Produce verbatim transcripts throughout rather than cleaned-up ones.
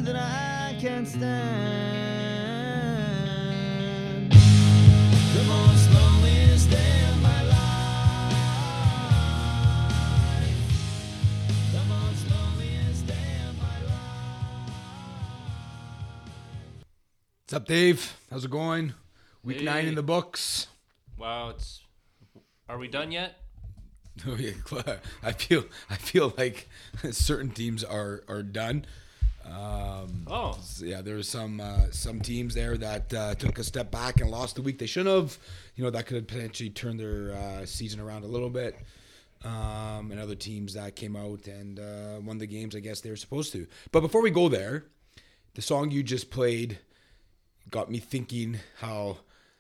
that I can't stand. The most loneliest day of my life. The most loneliest day of my life. What's up, Dave? How's it going? Week Hey. nine in the books. Wow, it's. Are we done yet? Oh, yeah, I feel I feel like certain teams are are done. Um, Oh. yeah, there were some uh, some teams there that uh, took a step back and lost the week they shouldn't have. You know, that could have potentially turned their uh, season around a little bit. Um, and other teams that came out and uh, won the games, I guess they were supposed to. But before we go there, the song you just played got me thinking how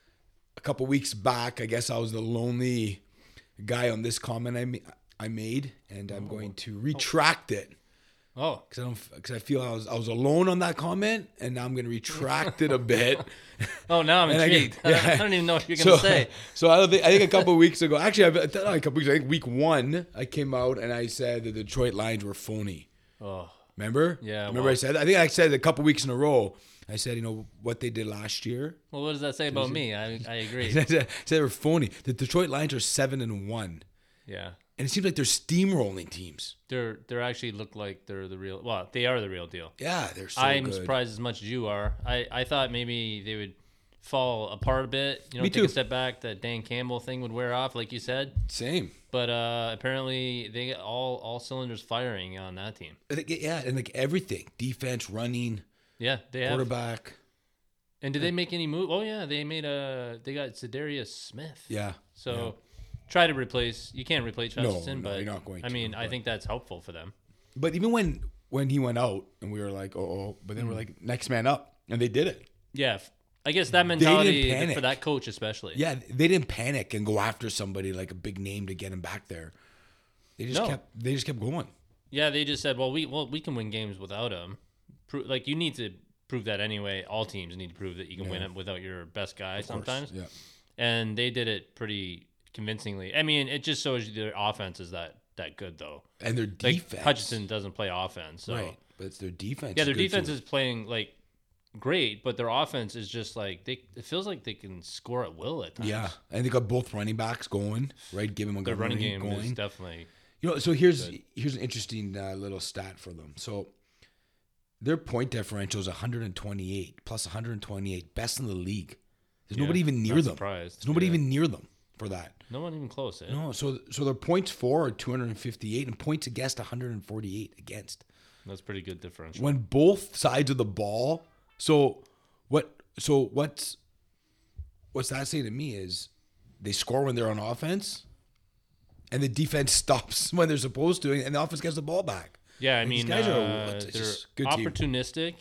a couple weeks back, I guess I was the lonely guy on this comment I, ma- I made, and I'm going to retract it. Oh, Because I don't, because I feel I was I was alone on that comment, and now I'm going to retract it a bit. oh, now I'm And I intrigued. get- I, don't, yeah. I don't even know what you're So, gonna say. so I don't think I think a couple of weeks ago, actually, I've, not a couple weeks. I think week one, I came out and I said the Detroit Lions were phony. Oh, Remember? Yeah, Remember well- I said I think I said it a couple weeks in a row. I said, you know what they did last year. well, what does that say about me? I I agree. I said they were phony. The Detroit Lions are seven and one, Yeah, and it seems like they're steamrolling teams. they're they're actually look like they're the real. Well, they are the real deal. Yeah, they're so I'm good. surprised as much as you are. I I thought maybe they would fall apart a bit. You know, Me take too. a step back. That Dan Campbell thing would wear off, like you said. Same. But uh, apparently, they get all all cylinders firing on that team. I think, yeah, and like everything, defense, running, Yeah, they have. quarterback. And did they make any move? Oh yeah, they made a. They got Za'Darius Smith. Yeah. So try to replace. You can't replace No, Hutchinson, no, but you're not going I to, mean, I but- think that's helpful for them. But even when when he went out, and we were like, oh, oh but then we're like, next man up, and they did it. Yeah, f- I guess that mentality panic. for that coach especially. Yeah, they didn't panic and go after somebody like a big name to get him back there. They just No. kept they just kept going. Yeah, they just said, well, we well we can win games without him. Pro- like you need to prove that anyway. All teams need to prove that you can win Yeah. it without your best guy Of course, sometimes. yeah. And they did it pretty convincingly. I mean, it just shows you their offense is that that good though. And their Like defense, Hutchinson doesn't play offense, so right? But it's their defense. yeah, their is good defense too. is playing like great, but their offense is just like they. It feels like they can score at will at times. Yeah, and they got both running backs going, right? Give them their a running game going. is definitely. You know, so here's here's an interesting uh, little stat for them. So their point differential is one twenty-eight plus one twenty-eight, best in the league. There's Yeah, nobody even near not them. surprised. There's nobody Yeah. even near them for that. No one even close. Eh? No, so so their points for are two fifty-eight and points against one forty-eight against. That's pretty good differential. When both sides of the ball, so what? So what's what's that saying to me is they score when they're on offense, and the defense stops when they're supposed to, and the offense gets the ball back. Yeah, I And mean, these guys are- uh, it's they're just a good team. opportunistic,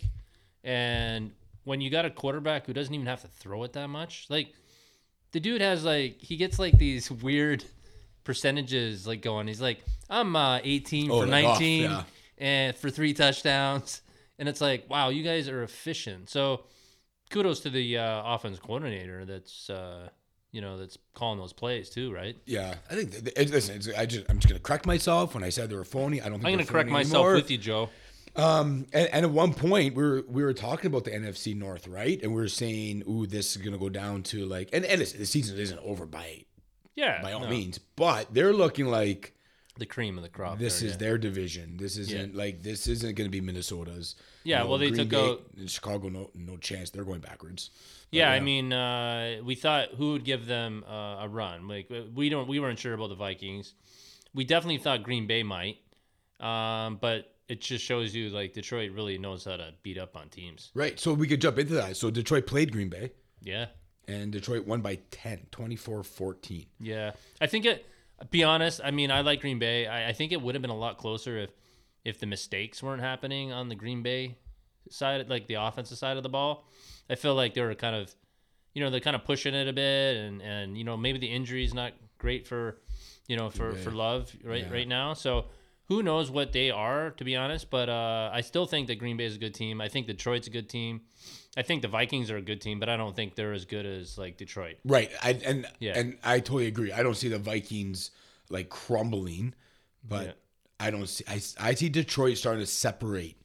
and when you got a quarterback who doesn't even have to throw it that much, like the dude has like he gets like these weird percentages like going. He's like, I'm uh, eighteen Oh, for like off, nineteen yeah. and for three touchdowns, and it's like, wow, you guys are efficient. So kudos to the uh, offense coordinator that's uh, you know that's calling those plays too, right? Yeah, I think. th- th- listen, it's, I just I'm just gonna correct myself when I said they were phony. I don't think I'm they're gonna correct phony myself anymore. with you, Joe. Um, and, and at one point we were we were talking about the N F C North, right? And we were saying, "Ooh, this is gonna go down to like," and and listen, the season isn't over by Yeah, by all no, means, but they're looking like the cream of the crop. this there, is yeah. their division. This isn't like this isn't gonna be Minnesota's. Yeah, You know, well, they Green took Bay out- and Chicago. No, no chance. They're going backwards. But, Yeah, I mean, uh, we thought who would give them uh, a run. Like we don't, we weren't sure about the Vikings. We definitely thought Green Bay might, um, but it just shows you like Detroit really knows how to beat up on teams. right. So we could jump into that. So Detroit played Green Bay, Yeah, and Detroit won by ten, twenty-four fourteen. yeah. I think it. Be honest. I mean, I like Green Bay. I, I think it would have been a lot closer if if the mistakes weren't happening on the Green Bay side, like the offensive side of the ball. I feel like they were kind of, you know, they're kind of pushing it a bit, and and you know maybe the injury's not great for, you know, for for Love right Yeah. right now. So who knows what they are, to be honest. But uh, I still think that Green Bay is a good team. I think Detroit's a good team. I think the Vikings are a good team, but I don't think they're as good as like Detroit. Right. I and Yeah. and I totally agree. I don't see the Vikings like crumbling, but Yeah. I don't see I, I see Detroit starting to separate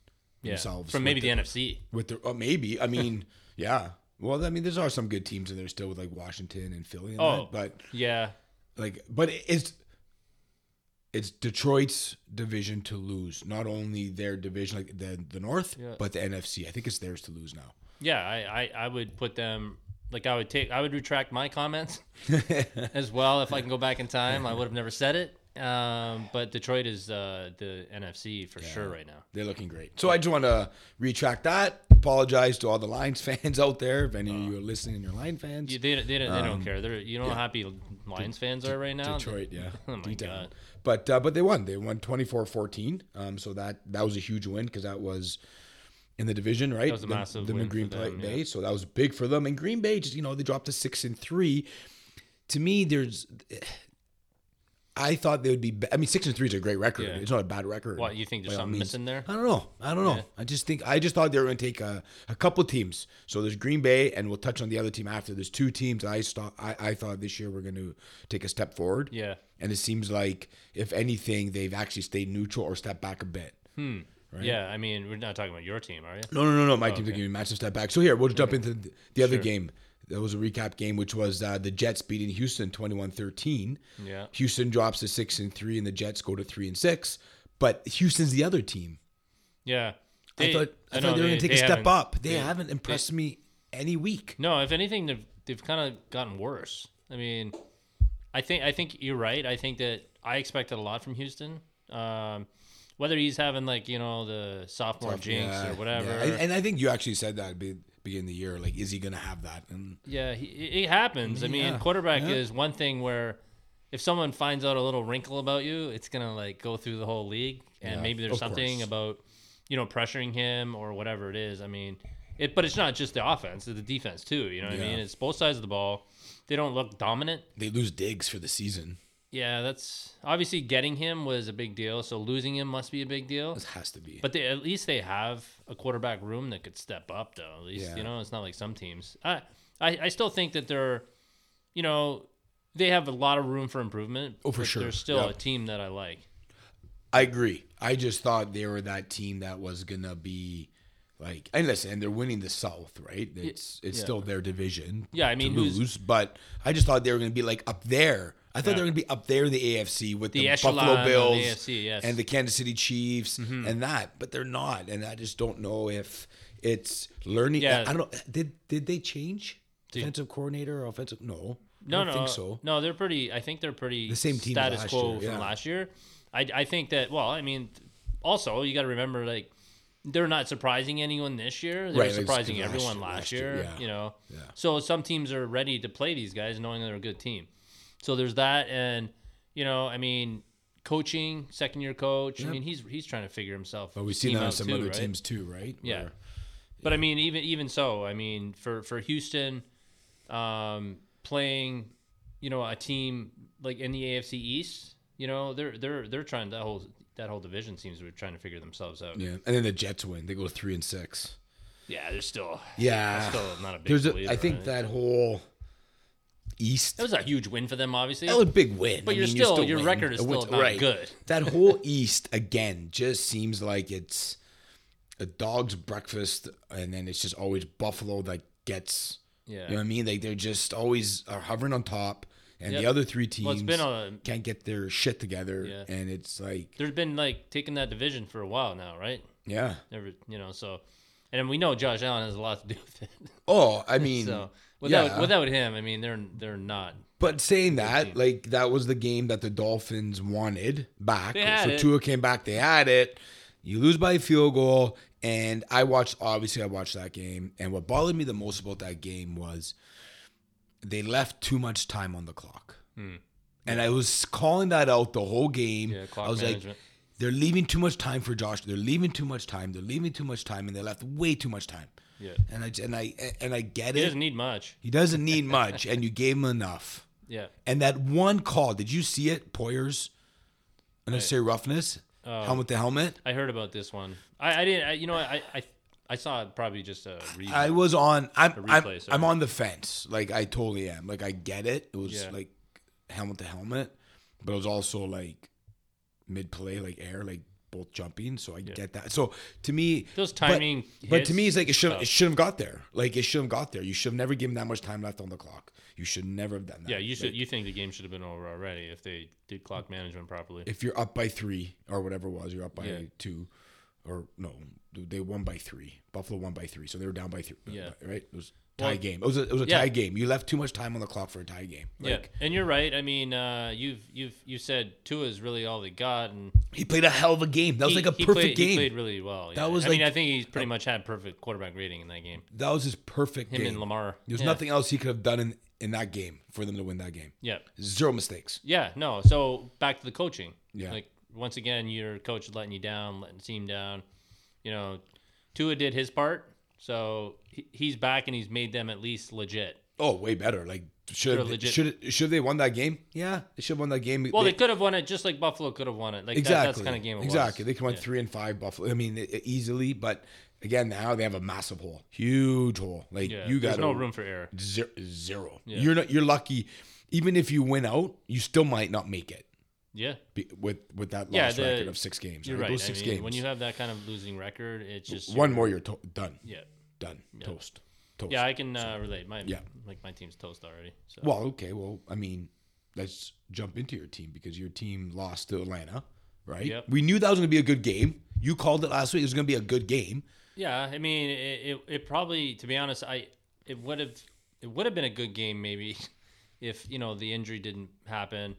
Yeah. themselves From with maybe the, the N F C. with the oh, maybe. I mean, yeah. Well, I mean, there's are some good teams in there still with like Washington and Philly and Oh, that, but yeah. like, but it's it's Detroit's division to lose. Not only their division, like the the North, Yeah. but the N F C. I think it's theirs to lose now. Yeah, I, I, I would put them like I would take I would retract my comments as well if I can go back in time. I would have never said it. Um, but Detroit is uh, the N F C for sure right now. They're looking great. So I just want to retract that. Apologize to all the Lions fans out there. If any of you are listening and you're Lion fans. You, they they, don't, they Um, don't care. They're you know how happy Lions fans are right now. Detroit, yeah. Oh my D-town. God. But uh, but they won. They won twenty-four fourteen. Um, so that that was a huge win because that was in the division, right? That was a The- massive them in win for Green them, Bay. yeah. So that was big for them. And Green Bay, just you know, they dropped to six and three. To me, there's. I thought they would be. be- I mean, six and three is a great record. Yeah. It's not a bad record. What, you think there's by all something means. missing there? I don't know. I don't know. Yeah. I just think I just thought they were going to take a, a couple teams. So there's Green Bay, and we'll touch on the other team after. There's two teams I thought I, I thought this year we're going to take a step forward. Yeah. And it seems like if anything, they've actually stayed neutral or stepped back a bit. Hmm. Right? Yeah, I mean, we're not talking about your team, are you? No, no, no, no. My Oh, team's okay. taking a massive step back. So here we'll jump into the, the other Sure. game. That was a recap game, which was uh, the Jets beating Houston twenty-one thirteen. Yeah. Houston drops to six and three, and the Jets go to three and six. But Houston's the other team. Yeah. I They- thought I, know thought they were going to take they a step haven't- up. They they- haven't impressed me any week. No, if anything, they've they've kind of gotten worse. I mean, I think I think you're right. I think that I expected a lot from Houston. Um, whether he's having like you know the sophomore jinx Yeah, or whatever. yeah. And, and I think you actually said that at the beginning of the year. Like, is he going to have that? And Yeah, he, it happens. I mean, Yeah, quarterback yeah. is one thing where if someone finds out a little wrinkle about you, it's gonna like go through the whole league, and Yeah, maybe there's of something course. about you know pressuring him or whatever it is. I mean, it, but it's not just the offense; it's the defense too. You know what I Yeah. mean? It's both sides of the ball. They don't look dominant. they lose Diggs for the season. Yeah, that's obviously getting him was a big deal. So losing him must be a big deal. This has to be. But they, at least they have a quarterback room that could step up, though. At least Yeah. you know it's not like some teams. I, I, I still think that they're, you know, they have a lot of room for improvement. Oh, for but sure. They're still Yeah. a team that I like. I agree. I just thought they were that team that was gonna be like, and listen, and they're winning the South, right? It's it's yeah. still their division. Yeah, I mean, to who's- lose, but I just thought they were gonna be like up there. I thought Yeah. they were gonna be up there in the A F C with The the, echelon Buffalo of the Bills A F C, yes. and the Kansas City Chiefs Mm-hmm. and that, but they're not, and I just don't know if it's learning. Yeah. I don't know. Did did they change Dude. defensive coordinator or offensive? No, No, I don't no, think so. no. They're pretty. I think they're pretty The same team status last quo year, from yeah. last year. I, I think that. Well, I mean, also you got to remember like they're not surprising anyone this year. They're Right, like, surprising last everyone year- last, last year. year, yeah. You know. Yeah. So some teams are ready to play these guys, knowing they're a good team. So there's that, and you know, I mean, coaching, second year coach. I Yep. mean, he's he's trying to figure himself. But we've his seen team that on out some too, other right? teams too, right? Yeah. Where- But I mean, even even so, I mean, for for Houston, um, playing, you know, a team like in the A F C East, you know, they're they're they're trying that whole that whole division seems to be trying to figure themselves out. yeah, and then the Jets win. They go three and six. Yeah, they're still Yeah, still not a big. There's deal a, I either, think right? that whole East. that was a huge win for them, obviously. That was a big win. But I you're mean, still- your winning. record is A win- still not good. That whole East again just seems like it's a dog's breakfast, and then it's just always Buffalo that gets. Yeah. You know what I mean? Like they're just always are hovering on top, and Yep. the other three teams Well, it's been a can't get their shit together, Yeah. and it's like, there's been like taking that division for a while now, right? yeah. Never, you know, so and we know Josh Allen has a lot to do with it. Oh, I mean, so without yeah. without him, I mean, they're they're not. But saying that, team. like that was the game that the Dolphins wanted back. They had so it. Tua came back, they had it. You lose by a field goal, and I watched. Obviously, I watched that game, and what bothered me the most about that game was they left too much time on the clock, and I was calling that out the whole game. Hmm. Yeah, clock I was management. like, they're leaving too much time for Josh. They're leaving too much time. They're leaving too much time, and they left way too much time. Yeah, And I and I and I get he it. doesn't need much. He doesn't need much, and you gave him enough. Yeah. And that one call, did you see it? Poyer's unnecessary roughness, Oh. helmet to helmet. I heard about this one. I, I didn't. I, you know, I, I I saw it probably just a review. I was on. I'm. A I'm, replay, sorry. I'm on the fence. Like I totally am. Like I get it. It was Yeah. like helmet to helmet, but it was also like mid play, like air, like both jumping, so I get that. So to me, Those but- timing but, hits, to me, it's like it should tough. it should have got there. Like it should have got there. You should have never given that much time left on the clock. You should never have done that. Yeah, you should. Like, You think the game should have been over already if they did clock management properly? if you're up by three or whatever it was, you're up by Yeah. two, or no, they won by three. Buffalo won by three, so they were down by three. Yeah. right. It was a tie Well, game. It was a, it was a yeah. tie game. You left too much time on the clock for a tie game. Yeah, Like, and you're right. I mean, uh, you've you've you said Tua is really all they got, and he played a hell of a game. That was he- like a he perfect played, game. He played really well. That yeah. was I mean, like- I think he's pretty much had perfect quarterback rating in that game. That was his perfect Him game. and Lamar. There's yeah. nothing else he could have done in, in that game for them to win that game. Yeah, Zero mistakes. yeah. No. So back to the coaching. Yeah. Like once again, your coach is letting you down, letting the team down. You know, Tua did his part, so he, he's back and he's made them at least legit. Oh, way better. Like should They're legit. should should they won that game? Yeah, they should have won that game. Well, they, could have won it just like Buffalo could have won it. Like that, exactly that's the kind of game it exactly. was. They could have won Yeah. three and five Buffalo. I mean, it, it easily, but again, now they have a massive hole, huge hole. Like Yeah, you there's got no room for error. zero. zero. Yeah. You're not. You're lucky. Even if you win out, you still might not make it Yeah. be- with with that Yeah, lost the- record of six games. You're right? right. Those I six mean, games. when you have that kind of losing record, it's just one more, you're to- done. Yeah. Done. Toast. Toast. Yeah, I can uh, relate. My Yeah. like my team's toast already. So. Well, okay. Well, I mean, let's jump into your team because your team lost to Atlanta, right? Yep. We knew that was going to be a good game. You called it last week. It was going to be a good game. Yeah, I mean, it, it, it probably, to be honest, I it would have it would have been a good game maybe if you know the injury didn't happen.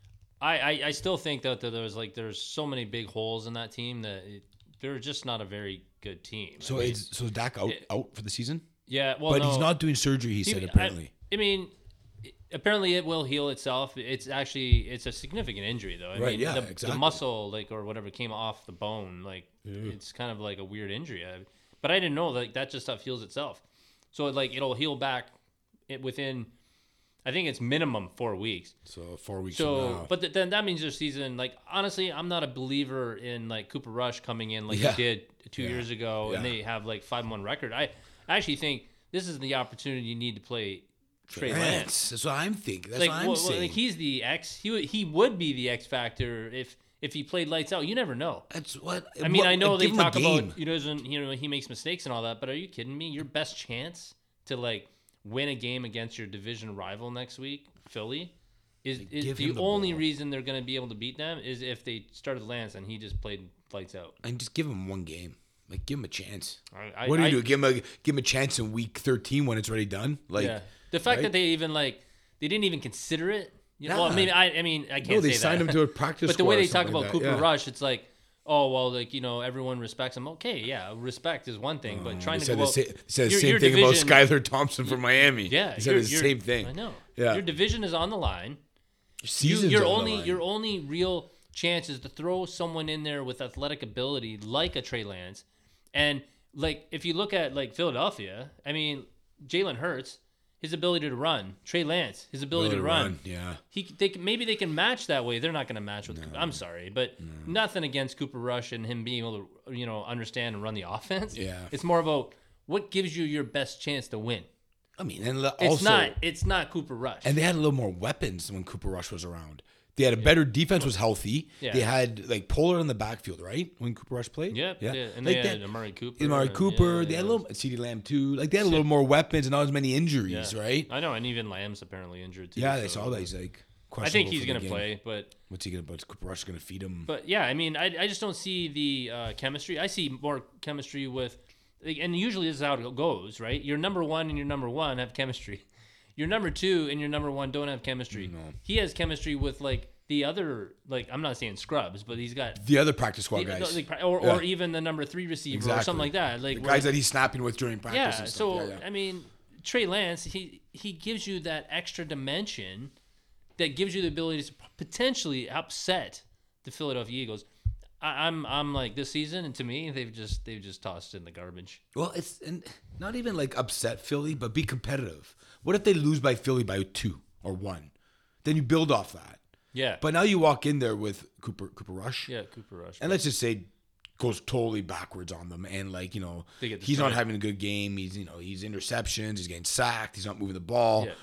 I, I, I still think that there was like there's so many big holes in that team that it, they're just not a very good team. So I mean, it's so is Dak out it- out for the season, yeah, well, but no, he's not doing surgery. He, he- said I- apparently. I, mean, it- apparently it will heal itself. It's actually it's a significant injury though. I Right, mean, yeah, the, exactly. the muscle like or whatever came off the bone, like it's kind of like a weird injury. I, but I didn't know like that just stuff heals itself. So like it'll heal back it within I think it's minimum four weeks. so four weeks. from So, now. but th- then that means their season. Like honestly, I'm not a believer in like Cooper Rush coming in like Yeah. he did two Yeah. years ago, and Yeah. they have like five one record. I actually think this is the opportunity you need to play Trey Lance. Lance. That's what I'm thinking. That's Like, what I'm well, saying. like he's the X. He would- he would be the X factor if if he played lights out. You never know. That's what. I mean, what- I know like, they give him a talk game. about he doesn't, you know, he makes mistakes and all that. But are you kidding me? Your best chance to like win a game against your division rival next week, Philly, is, is give the, him the only ball. reason they're going to be able to beat them is if they started Lance and he just played lights out. and just give him one game. Like give him a chance. I, I, What do you I, do? Give him a give him a chance in week thirteen when it's already done. Like yeah. The fact right? that they even like they didn't even consider it. You know, Yeah. well, maybe I, I mean, I can't. no, they say signed that. him to a practice. But the way squad or they talk something about like Cooper that. Yeah. Rush, it's like, oh well, like you know, everyone respects him. Okay, yeah, respect is one thing, but trying They to said go the, out, sa- they said the your- same your thing division- about Skylar Thompson from Miami. Yeah, he said your- the your- same thing. I know. Yeah. Your division is on the line. You, Season's your on the only line. your only real chance is to throw someone in there with athletic ability like a Trey Lance, and like if you look at like Philadelphia, I mean Jalen Hurts, his ability to run, Trey Lance, his ability to run. Yeah. He they can, maybe they can match that way. They're not going to match with. I'm sorry, but nothing against Cooper Rush and him being able to you know understand and run the offense. Yeah. it's more about what gives you your best chance to win. I mean, and le- It's also, not. It's not Cooper Rush. and they had a little more weapons when Cooper Rush was around. They had a better defense, was healthy. Yeah. They had like Polar in the backfield, right? When Cooper Rush played, yeah, yeah, and Like they had that- Amari Cooper. Amari and- Cooper. yeah, they had a yeah. little CeeDee Lamb too. Like they had a little more weapons and not as many injuries, Yeah. right? I know, and even Lamb's apparently injured too. Yeah, they so- saw that. He's like, I think questionable he's for the gonna game. play, but What's he gonna? But Cooper Rush is gonna feed him. but yeah, I mean, I I just don't see the uh, chemistry. I see more chemistry with, like, and usually this is how it goes, right? Your number one and your number one have chemistry. Your number two and your number one don't have chemistry. No. He has chemistry with like the other, like I'm not saying scrubs, but he's got. the other practice squad the- guys, like, or, Yeah. or even the number three receiver or Exactly. something like that. Like the where- guys that he's snapping with during practice. yeah. and stuff. So yeah, yeah. I mean, Trey Lance, he he gives you that extra dimension that gives you the ability to potentially upset the Philadelphia Eagles. I, I'm I'm like this season, and to me, they've just they've just tossed in the garbage. Well, it's and not even like upset Philly, but be competitive. What if they lose by Philly by two or one? Then you build off that. Yeah, But now you walk in there with Cooper Cooper Rush, yeah, Cooper Rush. and let's just say goes totally backwards on them, and like you know They get he's not destroyed. having a good game. He's you know he's interceptions, he's getting sacked, he's not moving the ball. Yeah.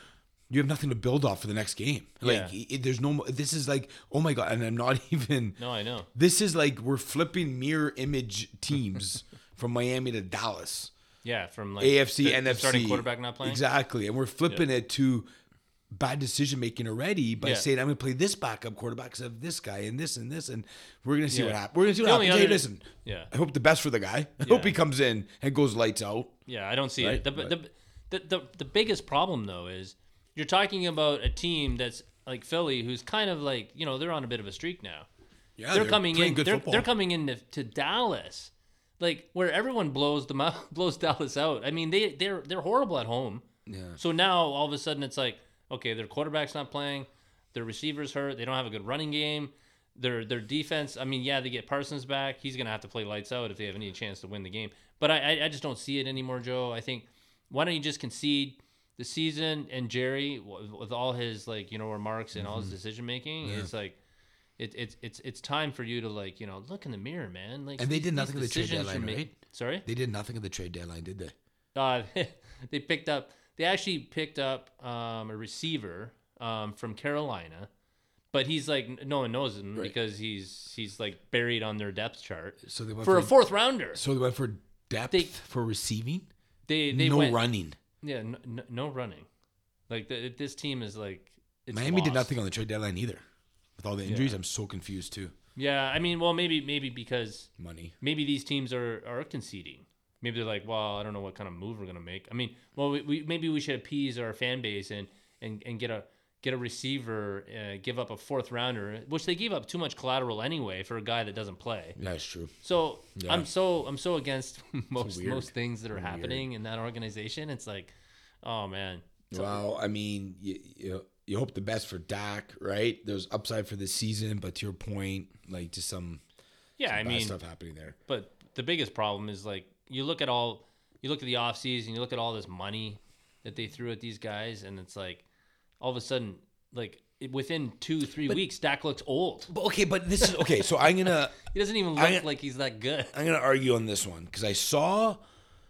you have nothing to build off for the next game. Like Yeah. it, there's no. mo- This is like, oh my god, and I'm not even. No, I know. This is like we're flipping mirror image teams from Miami to Dallas, Yeah, from like A F C, the- the N F C, starting quarterback not playing. Exactly, and we're flipping it to bad decision making already by Yeah. saying I'm going to play this backup quarterback because of this guy and this and this, and we're going to see Yeah. what happens. We're going to see what The only happens. Hey, other- listen, Yeah. I hope the best for the guy. I Yeah. hope he comes in and goes lights out. Yeah, I don't see Right, it. The, but- the, the, the, the biggest problem, though, is you're talking about a team that's like Philly, who's kind of like, you know, they're on a bit of a streak now. Yeah, they're, coming playing in. good They're, football. they're coming into to Dallas, like where everyone blows them out, blows Dallas out. I mean, they they're they're horrible at home. Yeah. So now all of a sudden it's like, okay, their quarterback's not playing, their receivers hurt, they don't have a good running game. Their their defense, I mean, yeah, they get Parsons back. He's gonna have to play lights out if they have any chance to win the game. But I I, I just don't see it anymore, Joe. I think why don't you just concede the season, and Jerry w- with all his like you know remarks and all his decision making is like. It, it's it's it's time for you to like you know look in the mirror, man. Like And they these- did these nothing at the trade decisions deadline, you're ma- right? Sorry, They did nothing at the trade deadline, did they? uh, they picked up. They actually picked up um, a receiver um, from Carolina, but he's like no one knows him Right. because he's he's like buried on their depth chart So they went for for a fourth rounder. So they went for depth They- for receiving. They they no went, running. Yeah, no, no, no running. Like the, this team is like it's Miami did lost. nothing on the trade deadline either. With all the injuries, I'm so confused too. Yeah, I mean, well, maybe maybe because Money. maybe these teams are, are conceding. Maybe they're like, well, I don't know what kind of move we're gonna make. I mean, well, we, we maybe we should appease our fan base and and, and get a get a receiver, uh, give up a fourth rounder, which they gave up too much collateral anyway for a guy that doesn't play. That's true. So Yeah. I'm so I'm so against most weird. most things that are happening in that organization. It's like, oh man. So- Well, I mean, you, you you hope the best for Dak, right? There's upside for this season, but to your point, like just some, yeah, some I bad mean, stuff happening there. but the biggest problem is like you look at all you look at the offseason, you look at all this money that they threw at these guys, and it's like all of a sudden, like it- within two three weeks, Dak looks old. But okay, but this is okay. So I'm gonna He doesn't even look I- like he's that good. I'm gonna argue on this one because I saw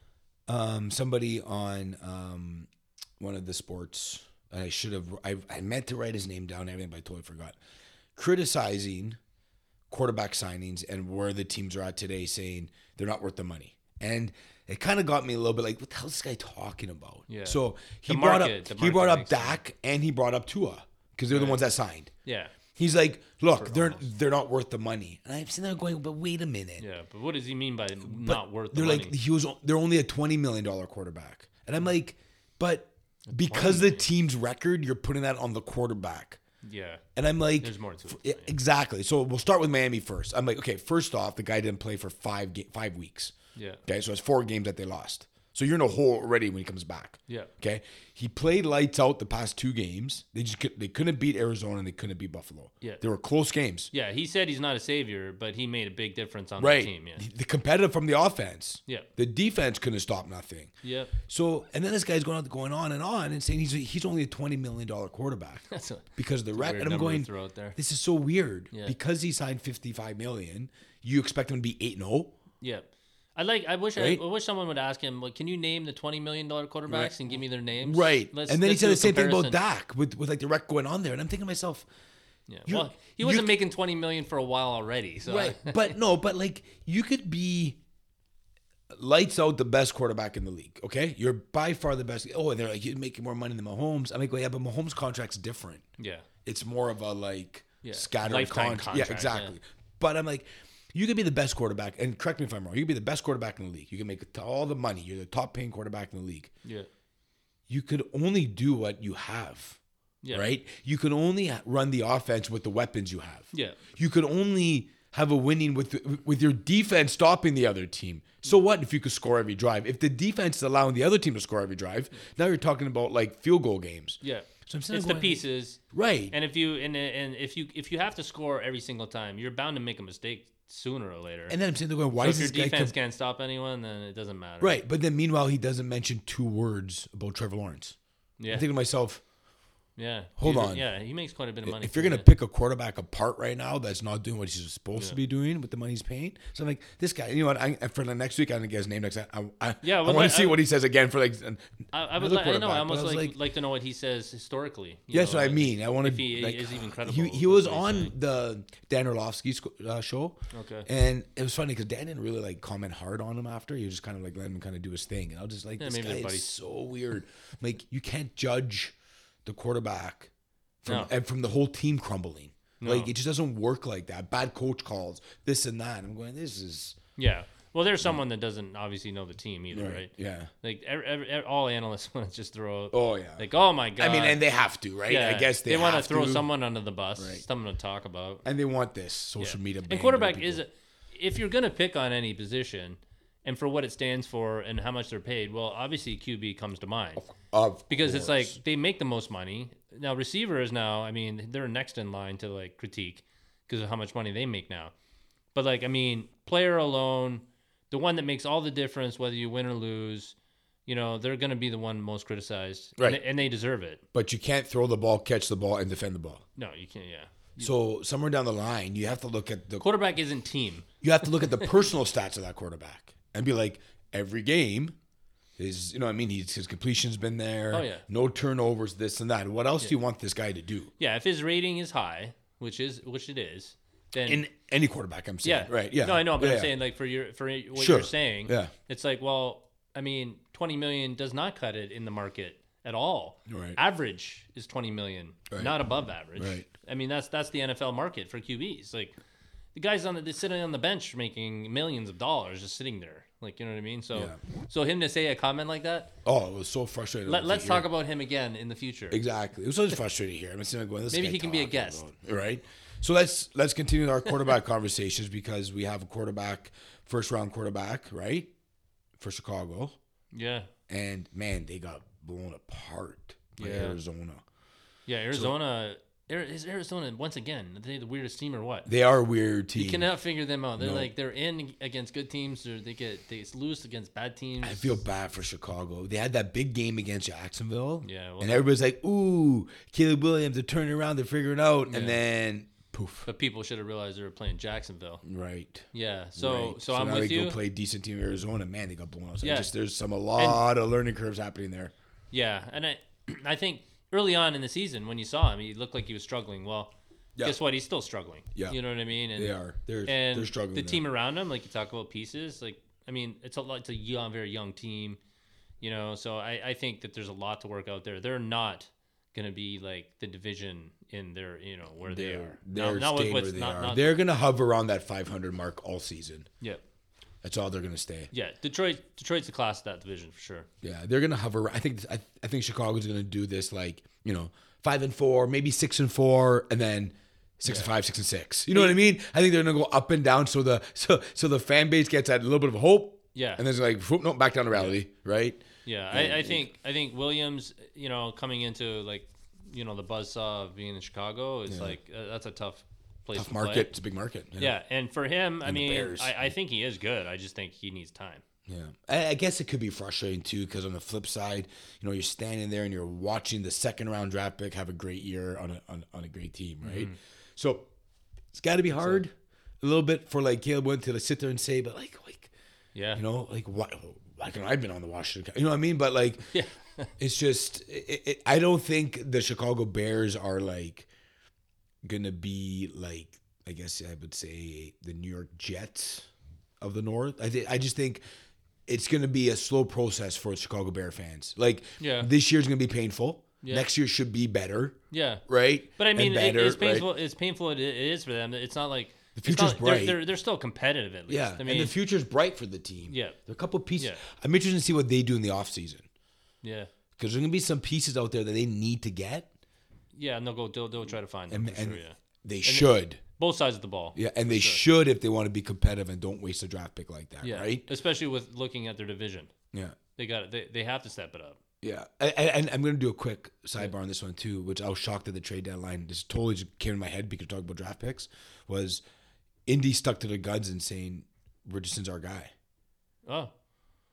um, somebody on um, one of the sports. I should have. I, I meant to write his name down and everything, but I totally forgot. Criticizing quarterback signings and where the teams are at today, saying they're not worth the money, and it kind of got me a little bit like, what the hell is this guy talking about? Yeah. So he The brought market- up the he brought market up makes sense. Dak and he brought up Tua because they're the ones that signed. Yeah, He's like, look, they're they're not worth the money, and I'm sitting there going, but wait a minute. yeah. But what does he mean by But not worth the they're money? like he was they're only a twenty million dollar quarterback, and I'm like, but because the team's record, you're putting that on the quarterback, yeah, and I'm like, There's more to it, f- yeah, exactly. So we'll start with Miami first. I'm like, okay, first off, the guy didn't play for five ga- five weeks. yeah, Okay, so it's four games that they lost. So you're in a hole already when he comes back. yeah. Okay, he played lights out the past two games. They just could, they couldn't beat Arizona and they couldn't beat Buffalo. Yeah. they were close games. Yeah, he said he's not a savior, but he made a big difference on Right, the team. Yeah, the competitive from the offense. yeah, The defense couldn't stop nothing. yeah. So, and then this guy's going out, going on and on and saying he's he's only a twenty million dollar quarterback That's a because of the record. weird And I'm number to going, throw out there. this is so weird Yeah. because he signed fifty-five million. You expect him to be eight and zero? Yeah. I like. I wish. Right? I, I wish someone would ask him. Like, can you name the twenty million dollar quarterbacks Right. and give me their names? Right. Let's- and then he let's said do the a same thing about comparison. Dak with with like the record going on there, and I'm thinking to myself, Yeah. You're- Well, he wasn't you're- making twenty million for a while already. So right? But no, but like you could be lights out the best quarterback in the league. Okay, you're by far the best. Oh, and they're like you're making more money than Mahomes. I'm like, well, yeah, but Mahomes' contract's different. yeah. It's more of a like Yeah, scattered lifetime con- Yeah, contract, exactly. yeah. But I'm like, you could be the best quarterback, and correct me if I'm wrong. You could be the best quarterback in the league. You can make it to all the money. You're the top paying quarterback in the league. Yeah. You could only do what you have, Yeah. right? You can only run the offense with the weapons you have. Yeah. You could only have a winning with with your defense stopping the other team. So what if you could score every drive? If the defense is allowing the other team to score every drive, now you're talking about like field goal games. Yeah. So I'm saying It's going- the pieces. Right. And if you and and if you if you have to score every single time, you're bound to make a mistake sooner or later. And then I'm saying, they're going, why so is if this your guy defense come- can't stop anyone, then it doesn't matter. Right, but then meanwhile he doesn't mention two words about Trevor Lawrence. Yeah. I'm thinking to myself, Yeah. Hold He's- on. Yeah, he makes quite a bit of money. If you're from gonna it. pick a quarterback apart right now, that's not doing what he's supposed Yeah. to be doing with the money he's paying. So I'm like, this guy, you know what? I, for the next week, I'm gonna get his name next. I, I, Yeah, I well, want like, to see I- what he says again for like. an- I, I would another like, I know. quarterback, I but almost I was like, like- like to know what he says historically. you That's know, what I like, mean. I want to. if he like, is even credible. He, he with was what he's on saying. the Dan Orlovsky uh, show. Okay. And it was funny because Dan didn't really like comment hard on him after. He was just kind of like letting him kind of do his thing. And I was just like, Yeah, this maybe guy they're is buddies. so weird. Like you can't judge the quarterback from No. and from the whole team crumbling. No. Like it just doesn't work like that. Bad coach calls, this and that. I'm going, this is Yeah. Well, there's someone that doesn't obviously know the team either, right? Yeah. Like every, every, every- all analysts want to just throw. Oh yeah. Like, oh my god. I mean, and they have to, right? yeah, I guess they, want to have throw to. someone under the bus, Right. someone to talk about. And they want this social Yeah. media. And bang quarterback with is, people. if you're gonna pick on any position, and for what it stands for and how much they're paid, well, obviously Q B comes to mind. Of Because it's course. like they make the most money. Now receivers now, I mean, they're next in line to like critique because of how much money they make now. But like, I mean, player alone, the one that makes all the difference whether you win or lose, you know, they're going to be the one most criticized, Right. And they, and they deserve it. But you can't throw the ball, catch the ball, and defend the ball. No, you can't. Yeah, So somewhere down the line, you have to look at the quarterback isn't team. you have to look at the personal stats of that quarterback and be like, every game is, you know what I mean? He's, his completion's been there. Oh, yeah. No turnovers, this and that. What else do you want this guy to do? Yeah, if his rating is high, which is which it is, then In any quarterback, I'm saying. yeah, Right. Yeah. No, I know, but Yeah, I'm yeah. saying like for your for what Sure. you're saying, Yeah. it's like, well, I mean, twenty million does not cut it in the market at all. Right. Average is twenty million, Right. not above average. Right. I mean, that's that's the N F L market for Q Bs. Like the guys on the they're sitting on the bench making millions of dollars just sitting there. Like, you know what I mean? So Yeah. so him to say a comment like that, Oh, it was so frustrating. let, to let's hear. talk about him again in the future. Exactly. It was always frustrating here. I'm sitting there going, this Maybe guy he can be a talking guest. about- right? So let's let's continue our quarterback conversations because we have a quarterback, first round quarterback, right? For Chicago. Yeah. And man, they got blown apart by Yeah. Arizona. Yeah, Arizona Ari- is Arizona once again, are they the weirdest team or what? They are a weird team. You cannot figure them out. They're No. like they're in against good teams, or they get they lose against bad teams. I feel bad for Chicago. They had that big game against Jacksonville. Yeah, well, and everybody's like, ooh, Caleb Williams, they're turning around, they're figuring it out. Yeah. And then poof. but people should have realized they were playing Jacksonville. Right. Yeah, so right. so, I'm now with they you. go play decent team in Arizona. Man, they got blown out. So Yeah. just there's some a lot of learning curves happening there. Yeah, and I I think early on in the season when you saw him, he looked like he was struggling. Well, Yeah. guess what? He's still struggling. Yeah. you know what I mean. And They are. They're and they're struggling. the there. team around him, like you talk about pieces, like I mean, it's a lot. It's a young, very young team, you know. So I, I think that there's a lot to work out there. They're not gonna be like the division in their, you know, where they They're, are. they're Not- not with staying what's- where they not- are. not- They're gonna hover around that five hundred mark all season. yeah, That's all they're gonna stay. yeah. Detroit, Detroit's the class of that division for sure. Yeah, they're gonna hover. I think I, I think Chicago's gonna do this like you know five and four, maybe six and four, and then six and five, six and six. You know what I mean? I think they're gonna go up and down so the so so the fan base gets that little bit of hope. Yeah. and then it's like whoop, no, back down to reality, right? Yeah, Yeah, I, I think I think Williams, you know, coming into like, you know, the buzzsaw of being in Chicago, it's Yeah. like uh, that's a tough place Tough to market. play. It's a big market. Yeah, and for him, I And the mean, Bears. I, I think he is good. I just think he needs time. Yeah, I, I guess it could be frustrating too, because on the flip side, you know, you're standing there and you're watching the second round draft pick have a great year on a on, on a great team, right? Mm-hmm. So it's got to be hard a little bit for like Caleb Wood to sit there and say, but like like Yeah, you know, like why why can I've been on the Washington? You know what I mean? But like, yeah, it's just it, it, I don't think the Chicago Bears are like gonna be like I guess I would say the New York Jets of the North. I think I just think it's gonna be a slow process for Chicago Bear fans. Like Yeah. this year's gonna be painful. Yeah. Next year should be better, yeah. right? But I And mean, it, better, it's painful. right? It's painful. It, it is for them. It's not like the future's they're, bright. They're, they're still competitive at least. Yeah, I mean, and the future's bright for the team. Yeah. There are a couple pieces. Yeah. I'm interested to see what they do in the offseason. yeah, Because there's gonna be some pieces out there that they need to get, yeah. And they'll go. They'll, they'll try to find them and, for and sure. Yeah, they should. both sides of the ball. Yeah, and they sure. should if they want to be competitive and don't waste a draft pick like that, Yeah, right? especially with looking at their division. Yeah. They got they they have to step it up. Yeah, and, and I'm going to do a quick sidebar on this one too, which I was shocked at the trade deadline. This totally just came in my head because talking about draft picks was Indy stuck to their guns and saying Richardson's our guy. Oh,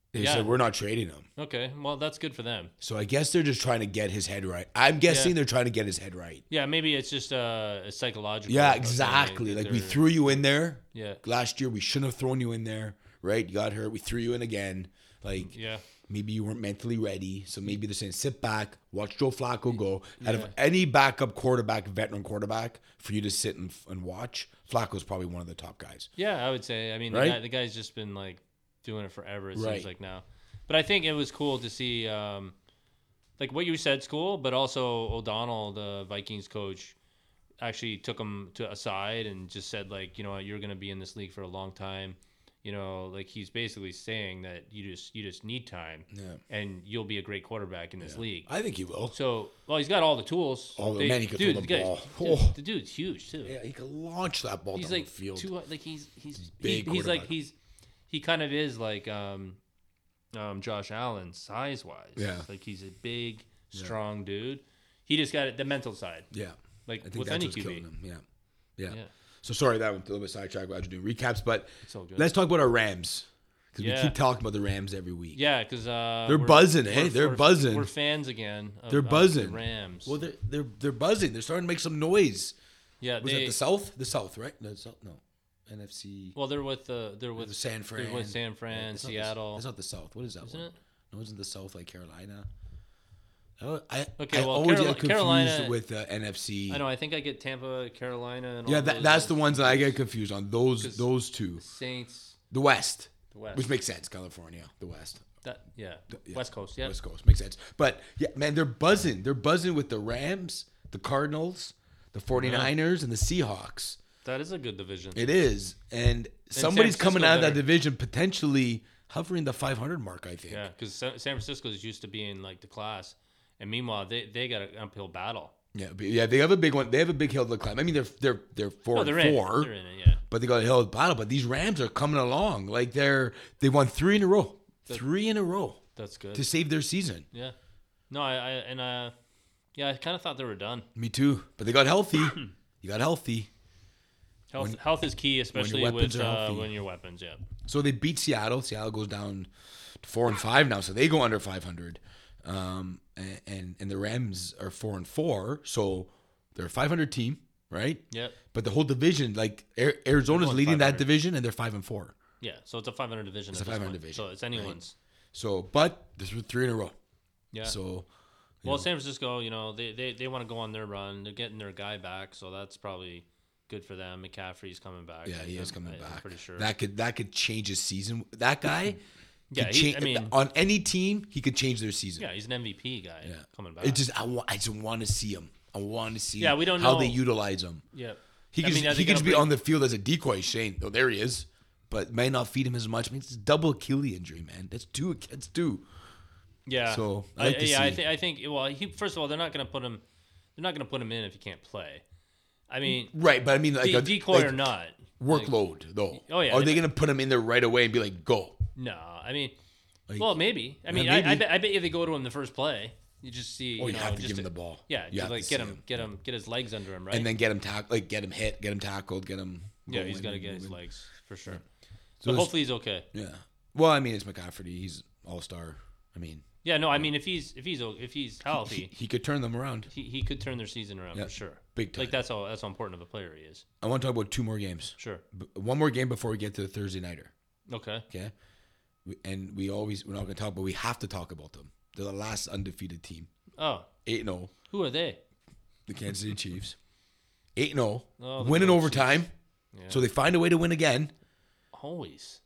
They Yeah. said we're not trading him. Okay, well that's good for them. So I guess they're just trying to get his head right. I'm guessing Yeah. they're trying to get his head right. Yeah, maybe it's just uh, a psychological. Yeah, thing, exactly. that Like we they're- threw you in there Yeah, last year. We shouldn't have thrown you in there, right? You got hurt. We threw you in again. Like yeah, maybe you weren't mentally ready. So maybe they're saying sit back, watch Joe Flacco go. Out Yeah. of any backup quarterback, veteran quarterback, for you to sit and, and watch, Flacco's probably one of the top guys. yeah. I would say. I mean, Right? the, guy, the guy's just been like doing it forever. It Right. seems like now. But I think it was cool to see, um, like what you said, cool. But also O'Donnell, the Vikings coach, actually took him to aside and just said, like, you know, what, you're going to be in this league for a long time. You know, like he's basically saying that you just you just need time, Yeah. and you'll be a great quarterback in this league. I think he will. So, well, he's got all the tools. Oh, They- man, he could dude, throw the guy- ball. dude, Oh. the dude's huge too. Yeah, he can launch that ball He's down like the field. two, like he's he's big he, he's like quarterback. he's he kind of is like um, um Josh Allen size wise. Yeah. like he's a big, strong dude. He just got it the mental side, yeah. like I think with that's any what's Q killing B. him. Yeah. yeah. Yeah, So sorry that went a little bit sidetracked. Glad you're doing recaps, but it's all good. let's talk about our Rams because Yeah. we keep talking about the Rams every week. Yeah, because uh, They're we're- buzzing, eh? we're- They're we're- buzzing. We're fans again. Of, They're of buzzing. The Rams. Well, they're they're they're buzzing. They're starting to make some noise. yeah, Was they. it the South? The South, right? No, the South, no. N F C. well, they're with the they're with the San Fran. They're with San Fran, It's not the- Seattle. It's not the South. What is that Isn't one? it? No, isn't the South like Carolina? Oh, I, Okay, I well, always Carol- get confused Carolina- with uh, N F C. I know. I think I get Tampa, Carolina, and Yeah, all that, those that's the ones. ones that I get confused on. Those 'Cause- those two. Saints, The West, the West. which makes sense. California, the West. that yeah. Yeah. West Coast, yeah. West Coast makes sense. But yeah, man, they're buzzing. They're buzzing with the Rams, the Cardinals, the 49ers, and the Seahawks. That is a good division. It is. And somebody's San coming Francisco out of that better. division potentially hovering the five hundred mark, I think. Yeah, because San Francisco is used to being like the class, and meanwhile they, they got an uphill battle. Yeah, but yeah, they have a big one. They have a big hill to climb. I mean, they're they're they're four No, and they're in. four, It. They're in it. Yeah. but they got a hill to battle. But these Rams are coming along. Like they're they won three in a row, three in a row That's good. to save their season. yeah. No, I, I and uh, yeah, I kind of thought they were done. Me too. But they got healthy. You got healthy. Health health is key, especially weapons with are uh, healthy. when your weapons. Yeah. So they beat Seattle. Seattle goes down to four and five now, so they go under five hundred. Um, and, and and the Rams are four and four, so they're a five hundred team, right? Yep. But the whole division, like Ar- Arizona's going leading that five hundred. division, and they're five and four. Yeah. So it's a five hundred division. It's at a this five hundred point. division, So it's anyone's. So, but there's three in a row. Yeah. So, Well, San Francisco, you know, they, they, they want to go on their run. They're getting their guy back, so that's probably good for them. McCaffrey's coming back. yeah, he I'm- is coming I- I'm back. pretty sure. That could that could change his season. That guy, Yeah, could he- cha- I mean- on any team, he could change their season. yeah, he's an M V P guy Yeah. coming back. It just I, wa- I just want to see him. I want to see Yeah, we don't how know. they utilize him. yeah. He I could mean, are just, they he could gonna just be bring- on the field as a decoy, Shane. Oh, there he is, but may not feed him as much. I mean, it's a double Achilles injury, man. That's two. That's two. Yeah. So, I I, like to yeah, I, see. th- I think. Well, he first of all, they're not going to put him. They're not going to put him in if he can't play. I mean, Right, but I mean, like de- a decoy like or not. workload though. Oh, yeah, Are they- they gonna put him in there right away and be like, go? No, I mean, Like, well, maybe. I mean, Yeah, I, I, maybe. bet, I bet you they go to him the first play, you just see. Oh, you you know, have to just give him the ball. Yeah, You just have like to get see him, him. get him, get his legs under him, right? And then get him tack, like get him hit, get him tackled, get him. yeah, he's going got to and get his moving. legs for sure. So But there's- hopefully he's okay. Yeah. Well, I mean, it's McCaffrey. He's all star. I mean, Yeah, no, I mean if he's if he's o- if he's he, healthy, he could turn them around. he, he could turn their season around Yeah, for sure. big time. Like that's how that's how important of a player he is. I want to talk about two more games. Sure. B- One more game before we get to the Thursday nighter. Okay. Okay. We, and we always we're not going to talk, but we have to talk about them. They're the last undefeated team. Oh, Eight and zero. who are they? The Kansas City Chiefs. Eight and zero. Oh, the Win in Goat overtime. Yeah. So they find a way to win again. Always.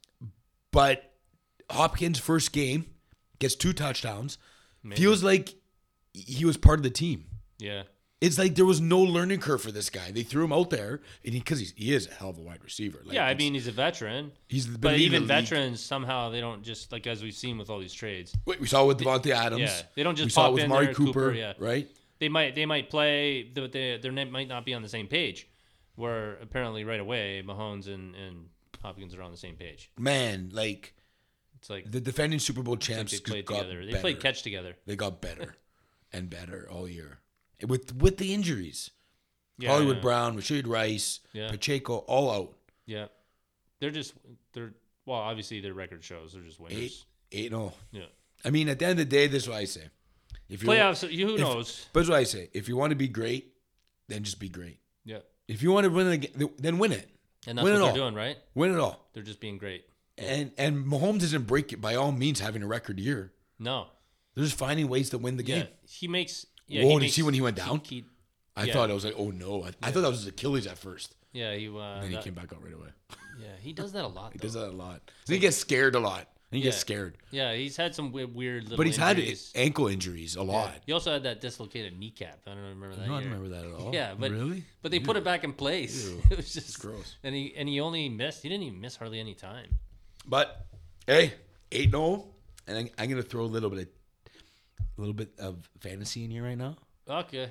But Hopkins' first game gets two touchdowns. Maybe. Feels like he was part of the team. Yeah. It's like there was no learning curve for this guy. They threw him out there, and because he, he is a hell of a wide receiver. Like, Yeah, I it's- mean he's a veteran. he's been But leading even the league. veterans somehow they don't just like as we've seen with all these trades. Wait, we saw it with Devontae Adams. Yeah, they don't just we saw pop it with in Mari there, Cooper, Cooper, yeah. right? They might they might play but they their name might not be on the same page. Where apparently right away Mahomes and, and Hopkins are on the same page. Man, like It's like the defending Super Bowl it's like champs they played got together. They better. played catch together. They got better and better all year with with the injuries. Yeah, Hollywood yeah. Brown, Rashid Rice, Yeah. Pacheco, all out. Yeah. They're just they're well, obviously their record shows they're just winners. Eight eight and oh. Yeah. I mean, at the end of the day, this is what I say. If you Playoffs, you who if- knows? But this is what I say. If you want to be great, then just be great. Yeah. If you want to win it, again, then win it. And that's Win what it they're all. doing, right? Win it all. They're just being great. And and Mahomes doesn't break it by all means having a record year. No. They're just finding ways to win the Yeah. game. He makes. Yeah. Whoa, he did you makes, see when he went down? He, he- I yeah. thought I was like, oh no. I, I thought that was his Achilles at first. yeah. He. Uh, And he that- came back out right away. yeah. He does that a lot. He Though. does that a lot. And he gets scared a lot. And he gets Yeah. scared. Yeah. He's had some weird, weird little. But he's injuries. had ankle injuries a Yeah. lot. He also had that dislocated kneecap. I don't remember that. No, I year. don't remember that at all. Yeah, but really? but they put it back in place. Ew. It was just gross. And he and he only missed. He didn't even miss hardly any time. But hey, eight and oh, and I'm, I'm gonna throw a little bit of a little bit of fantasy in here right now Okay.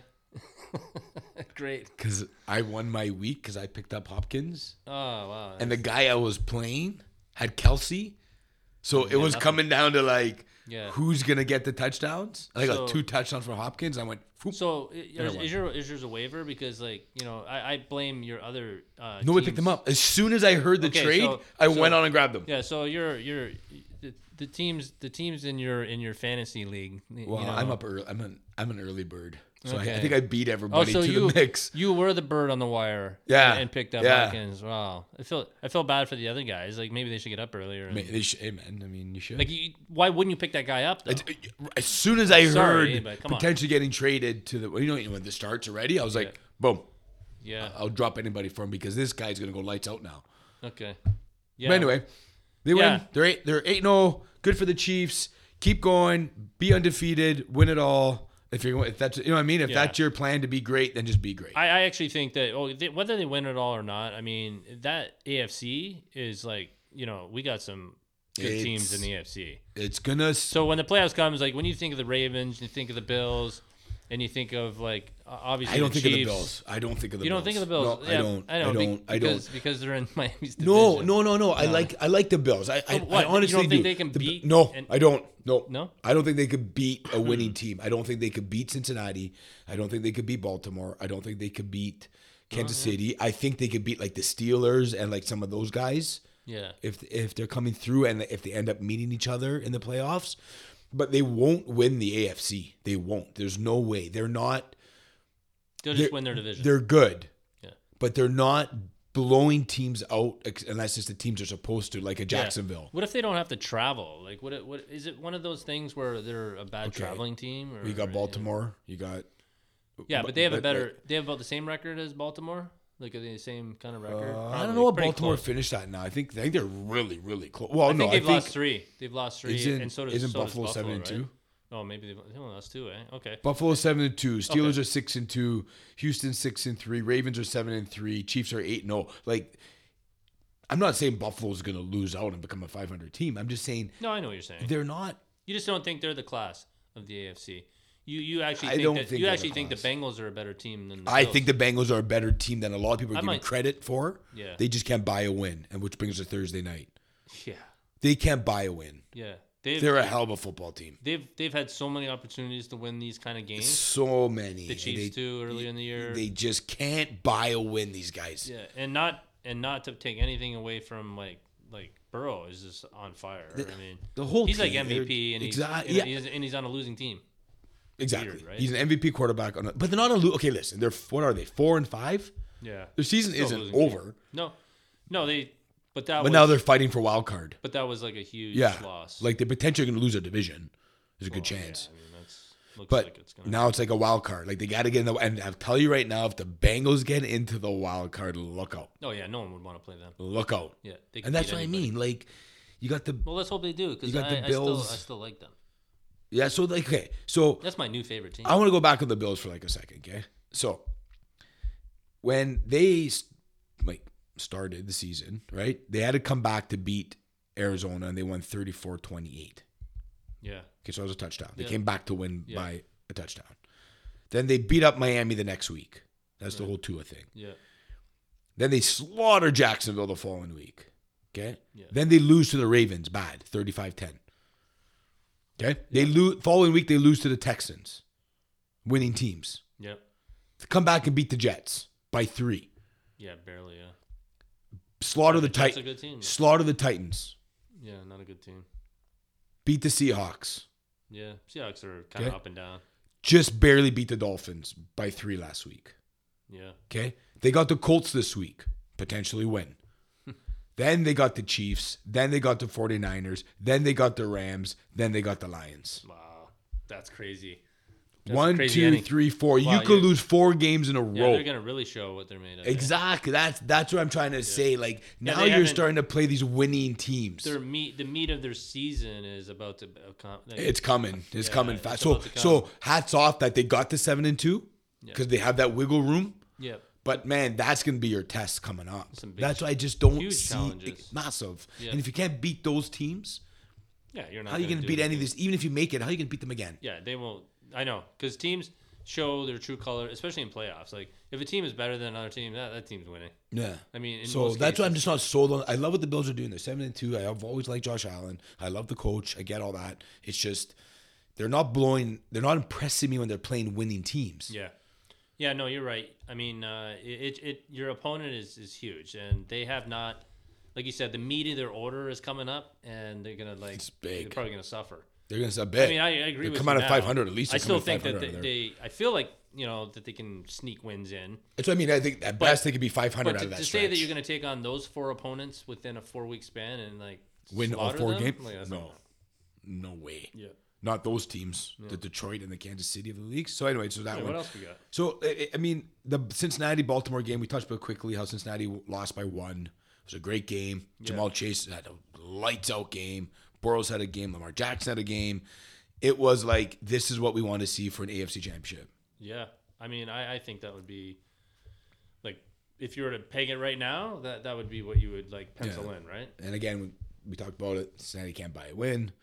Great. because I won my week because I picked up Hopkins, Oh wow. and the guy I was playing had Kelsey, so it was nothing. coming down to like Yeah. who's gonna get the touchdowns. I got So- two touchdowns for Hopkins. I went. Whoop. So i- is, won. is your is yours a waiver because like you know I, I blame your other uh, Nobody picked teams. them up. As soon as I heard the Okay, trade, so- I so- went on and grabbed them. Yeah, so you're you're the, the teams the teams in your in your fantasy league. y- Well, you know, I'm up early. I'm an I'm an early bird, so I, I Okay. think I beat Oh, everybody so to you the mix. you were the bird on the wire. Yeah, and, and picked up yeah. Hopkins. Wow, I feel I feel bad for the other guys. Like maybe they should get up earlier. and- Man, they should, hey man, I mean, you should. like you, why wouldn't you pick that guy up though? It's- as soon as I Sorry, heard but come on. potentially getting traded to the, you know, when the starts already, I was like, Yeah. boom, yeah. I'll drop anybody for him because this guy's gonna go lights out now. Okay. Yeah. But anyway, they Yeah. win. They're eight. They're eight and zero. Good for the Chiefs. Keep going. Be undefeated. Win it all. If you're, if that's, you know what I mean. If Yeah. that's your plan to be great, then just be great. I, I actually think that oh, they, whether they win it all or not, I mean that A F C is like you know we got some good teams in It's- the A F C. it's gonna. So when the playoffs comes, like when you think of the Ravens, you think of the Bills, and you think of like uh, obviously I don't the think of the Chiefs. Bills. I don't think of the You Bills. don't think of the Bills? No, Yeah, I don't. I know. I be- don't. I because, don't. because they're in Miami's division. No, no, no, no. I like I like the Bills. I, I, So what? I honestly You don't think do. they can The- beat No, and- I don't. No, No? I don't think they could beat a winning team. I don't think they could beat Cincinnati. I don't think they could beat Baltimore. I don't think they could beat Kansas City. I think they could beat like the Steelers and like some of those guys Yeah. if if they're coming through and if they end up meeting each other in the playoffs. But they won't win the A F C. They won't. There's no way. They're not. They'll They're, just win their division. They're good. Yeah. But they're not blowing teams out ex- unless it's the teams are supposed to, like a Yeah. Jacksonville. What if they don't have to travel? Like, what? What is it? One of those things where they're a bad Okay. traveling team? Or, You got Baltimore. You got. Yeah, but they have a but- better. They have about the same record as Baltimore. Like, are they the same kind of record? Uh, I Probably. don't know what Pretty Baltimore close. finished at now. I think I think they're really really close. Well, I no, think I they've think lost three. They've lost three, isn't, and so does isn't so does Buffalo, seven and right? two. Oh, maybe they've oh, lost two. Eh? Okay. Buffalo seven and two. Steelers Okay. are six and two. Houston six and three. Ravens are seven and three. Chiefs are eight and zero. Like, I'm not saying Buffalo's going to lose out and become a five hundred team. I'm just saying No, I know what you're saying. they're not. You just don't think they're the class of the A F C. You you actually I think don't that, think you they're actually the think the class. Bengals are a better team than the I Bills. think the Bengals are a better team than a lot of people are I giving might- credit for. Yeah. They just can't buy a win, and which brings us to Thursday night. yeah They can't buy a win. yeah they've They're a hell of a football team. they've they've had so many opportunities to win these kind of games. So many. The and Chiefs they, too earlier in the year. They just can't buy a win. These guys. Yeah, and not and not to take anything away from like like Burrow is just on fire. I mean, The whole he's like team, M V P they're- and he's, exact- and, yeah. he's and he's on a losing team. Exactly. weird, right? He's an M V P quarterback on a, but they're not a lo- okay, listen. They're what are they? four and five? Yeah, Their season Still isn't losing team. over. No, no, they. But that But was now they're fighting for wild card. but that was like a huge Yeah. loss. Like they're potentially gonna lose a division. There's a good Well, chance. Yeah, I mean that's looks But like it's gonna. now it's like a wild card. Like they gotta get in the and I'll tell you right now, if the Bengals get into the wild card, look out. oh yeah, no one would want to play them. Look out. Yeah, they can And that's beat what I anybody. mean. Like you got the Well, let's hope they do because You got I, the I still Bills. I still like them. yeah, so like okay. So That's my new favorite team. I want to go back on the Bills for like a second, okay? So when they like started the season, right? They had to come back to beat Arizona and they won thirty-four twenty-eight. yeah, Okay, so it was a touchdown. They Yeah. came back to win Yeah. by a touchdown. Then they beat up Miami the next week. That's the Right. whole Tua thing. yeah, Then they slaughter Jacksonville the following week. Okay? Yeah. Then they lose to the Ravens bad, thirty-five ten. Okay? They lose following week they lose to the Texans. Winning teams. yep, To come back and beat the Jets by three. yeah, barely. Yeah, Slaughter the Jets a Titans. good team. Slaughter the Titans. Yeah, not a good team. beat the Seahawks. Yeah, Seahawks are kind of Okay. up and down. Just barely beat the Dolphins by three last week. Yeah, Okay? They got the Colts this week. Potentially win. Then they got the Chiefs. Then they got the 49ers. Then they got the Rams. Then they got the Lions. wow, that's crazy. That's a One, crazy two, ending. three, four. Wow, you could yeah. lose four games in a Yeah, row. they're gonna really show what they're made of. Exactly. That's that's what I'm trying to say. Like Yeah, now they you're haven't- starting to play these winning teams. Their meat, the meat of their season is about to. Like, It's coming. It's Yeah, coming it's fast. about So to come. so hats off that they got to seven and two because they have that wiggle room. yeah, But man, that's gonna be your test coming up. Some big- That's why I just don't huge see challenges. massive. Yeah. And if you can't beat those teams, yeah. You're not. how are you gonna gonna do beat any of anything. this? Even if you make it, how are you gonna beat them again? Yeah, they won't. I know because teams show their true color, especially in playoffs. Like if a team is better than another team, that, that team's winning. Yeah. I mean, in So most that's why I'm cases. just not sold on. I love what the Bills are doing. They're seven and two. I've always liked Josh Allen. I love the coach. I get all that. It's just they're not blowing. They're not impressing me when they're playing winning teams. Yeah, yeah. No, you're right. I mean, uh, it, it, it your opponent is is huge, and they have not, like you said, the meat of their order is coming up, and they're gonna like It's big. they're probably gonna suffer. They're gonna say, bet. I mean, I, I agree They with come you out of now. five hundred at least. I they come still out of think that five they, hundred there. they. I feel like you know that they can sneak wins in. That's what I mean. I think at best they could be five hundred But out to, of that to stretch. say that you're going to take on those four opponents within a four week span and like Win all slaughter four them, games? like, that's No. not- No way. Yeah. Not those teams, the Detroit and the Kansas City of the league. So anyway, so that Yeah, one. what else we got? So I I mean, the Cincinnati Baltimore game we touched about quickly. How Cincinnati lost by one. It was a great game. Jamal Chase had a lights out game. Burrows had a game. Lamar Jackson had a game. It was like this is what we want to see for an A F C championship. Yeah. I mean, I, I think that would be like if you were to peg it right now, that that would be what you would like pencil Yeah. in, right? And again, we, we talked about it. Cincinnati can't buy a win.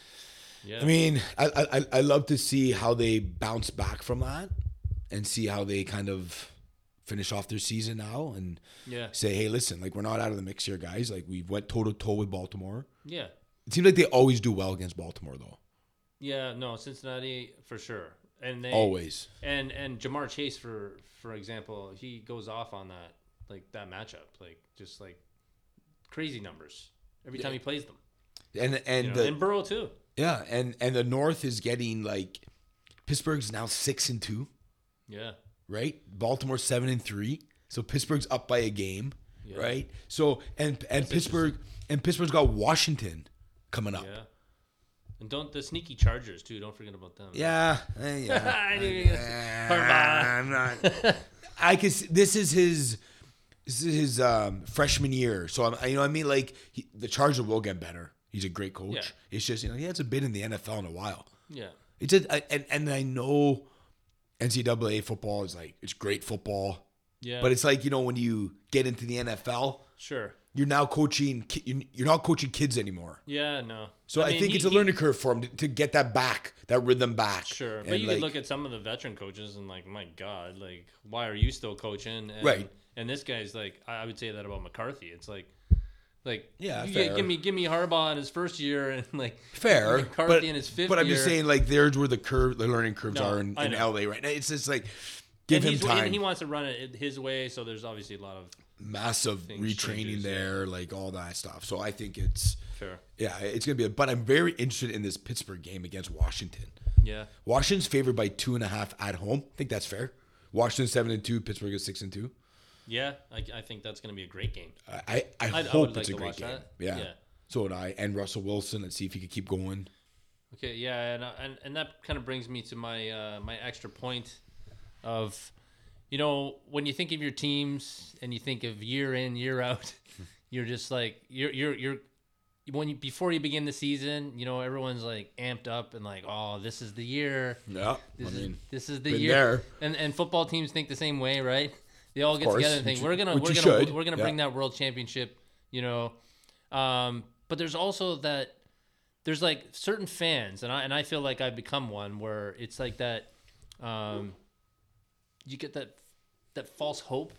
Yeah. I mean, I, I I love to see how they bounce back from that and see how they kind of finish off their season now and yeah. say, hey, listen, like we're not out of the mix here, guys. Like we went toe to toe with Baltimore. Yeah. It seems like they always do well against Baltimore, though. Yeah, no, Cincinnati for sure. And they Always. and and Jamar Chase for for example, he goes off on that like that matchup, like just like crazy numbers every time he plays them. And and You know? the and Burrow too. yeah, and and the North is getting like Pittsburgh's now six and two, Yeah. right? Baltimore seven and three. So Pittsburgh's up by a game, Yeah. right? So and and Pittsburgh and Pittsburgh's got Washington coming up. Yeah. And don't the sneaky Chargers too. Don't forget about them. Yeah, eh, yeah. I knew you were gonna say Harbaugh. I'm not. I can. See, this is his. This is his um, freshman year, so I'm. You know, what I mean, like he, the Chargers will get better. He's a great coach. Yeah. It's just you know he hasn't been in the N F L in a while. Yeah. It's just, I, and and I know N C double A football is like it's great football, Yeah. but it's like you know when you get into the N F L, sure. you're now coaching. ki- you're- You're not coaching kids anymore. Yeah. No. So I, mean, think he- it's a he- learning curve for him to, to get that back, that rhythm back. Sure, but And, you like, could look at some of the veteran coaches and like, my God, like, why are you still coaching? And, Right. And this guy's like, I I would say that about McCarthy. It's like, like, Yeah, you fair. give me give me Harbaugh in his first year and like fair, McCarthy but, in his fifth but I'm year. just saying, like, there's where the curve, the learning curves No, are in, I in know. L A right now. It's just like, give and him he's, time. And he wants to run it his way, so there's obviously a lot of Massive things retraining changes, there, like all that stuff. So I think it's, fair. yeah, it's gonna be. A, but I'm very interested in this Pittsburgh game against Washington. Yeah. Washington's favored by two and a half at home. I think that's fair. Washington seven and two, Pittsburgh is six and two. Yeah, I, I think that's going to be a great game. I I, I I'd- I hope would like it's a to great watch game. that. Yeah. Yeah. So would I. And Russell Wilson. Let's see if he could keep going. Okay, yeah, and uh, and, and that kind of brings me to my uh, my extra point of, you know, when you think of your teams and you think of year in year out, you're just like you're you're you're when you before you begin the season, you know, everyone's like amped up and like, oh, this is the year. Yeah. This I is mean, this is the been year. there. And and football teams think the same way, right? They all get course, together and which think you- we're gonna which we're you gonna should, we're gonna yeah. bring that world championship, you know. Um, but there's also that there's like certain fans, and I and I feel like I've become one where it's like that. Um, you get that that false hope